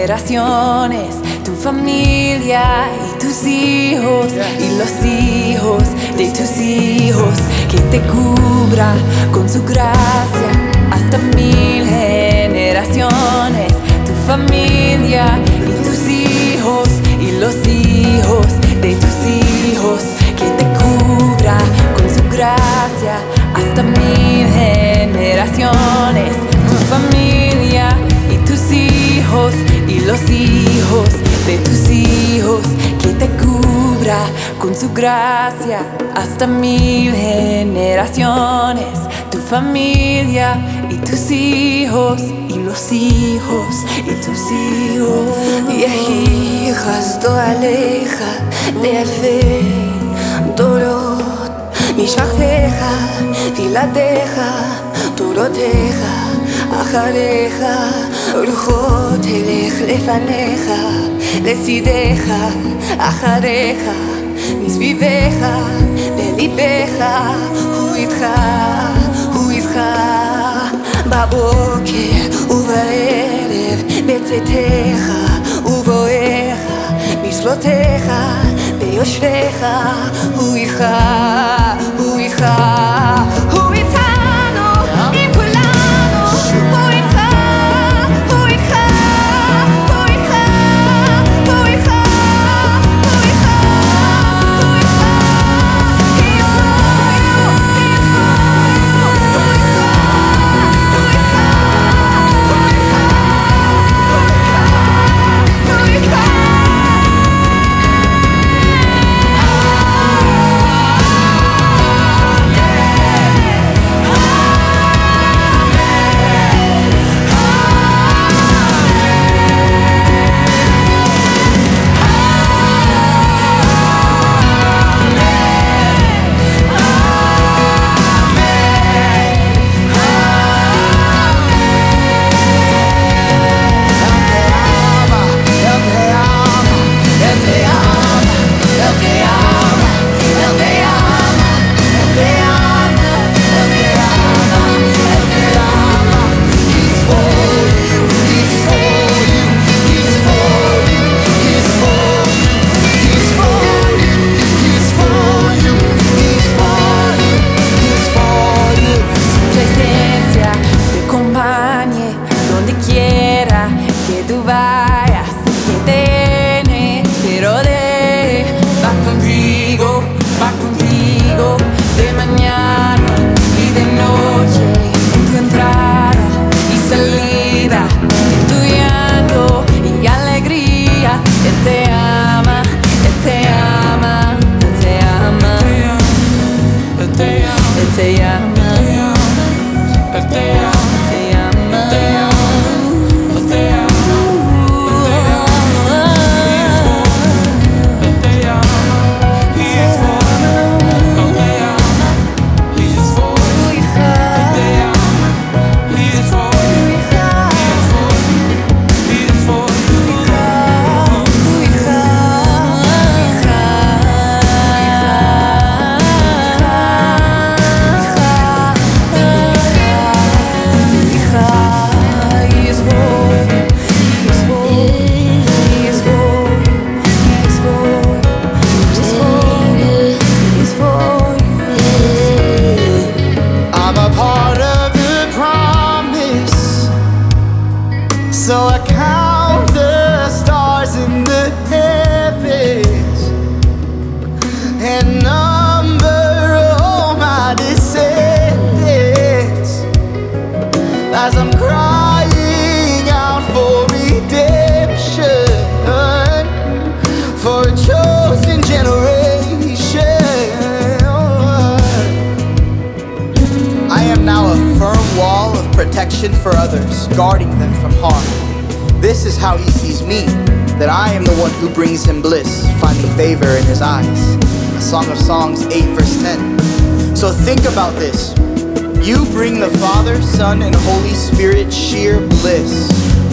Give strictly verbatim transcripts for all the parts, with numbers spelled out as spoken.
generaciones, tu familia y tus hijos y los hijos de tus hijos, que te cubra con su gracia hasta mil generaciones, tu familia y tus hijos y los hijos de tus hijos, que te cubra con su gracia hasta mil generaciones, tu familia y tus hijos y los hijos de tus hijos, que te cubra con su gracia hasta mil generaciones, tu familia y tus hijos y los hijos y tus hijos. יהי חסדו עליך לאלפי דורות, משפחתך, תהילתך, דורותיך אחריך, רוחו תלך לפניך, לצידך, אחריך, מסביבך, בליבך, הוא איתך, הוא איתך, בבוקר ובערב, בצאתך ובואך, בשלותיך, ביושבך, הוא איתך, הוא איתך, הוא איתנו, עם כולנו, הוא איתך, הוא איתך, הוא איתך, הוא איתך, הוא איתך, הוא איתך, He's for you, He's for you, הוא איתך, הוא איתך, הוא איתך, הוא איתך, הוא איתך. So I count the stars in the heavens and number all my descendants as I'm crying out for redemption, for a chosen generation. I am now a firm wall of protection for others, guarding them from harm. This is how he sees me, that I am the one who brings him bliss, finding favor in his eyes. A Song of Songs eight verse ten. So think about this. You bring the Father, Son, and Holy Spirit sheer bliss.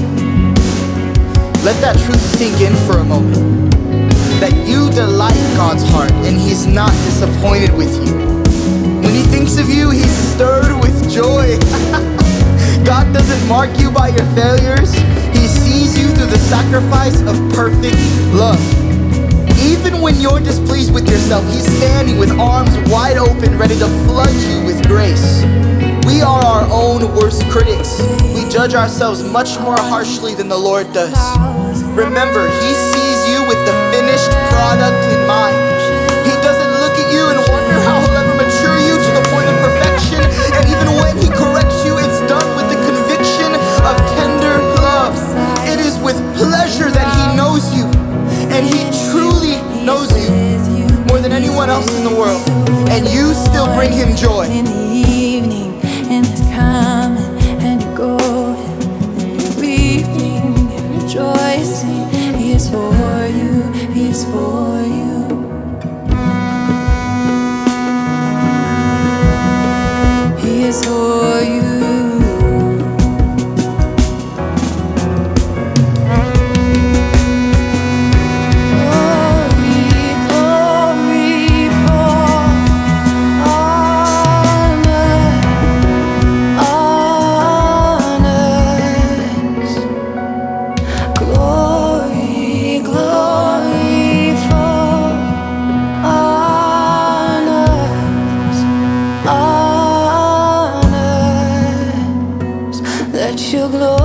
Let that truth sink in for a moment. That you delight God's heart and he's not disappointed with you. When he thinks of you, he's stirred with joy. God doesn't mark you by your failures. He sees you through the sacrifice sacrifice of perfect love. Even when you're displeased with yourself, he's standing with arms wide open, ready to flood you with grace. We are our own worst critics. We judge ourselves much more harshly than the Lord does. Remember, he sees you with the finished product in mind. He doesn't look at you and wonder how he'll ever mature you to the point of perfection. And even when he corrects you, it's done with the conviction of tender love. It is with pleasure that he knows you. And he truly knows you more than anyone else in the world. And you still bring him joy. In the evening, and it's coming and you're going, weeping and rejoicing. He is for you, he is for you. He is for you. Let your glory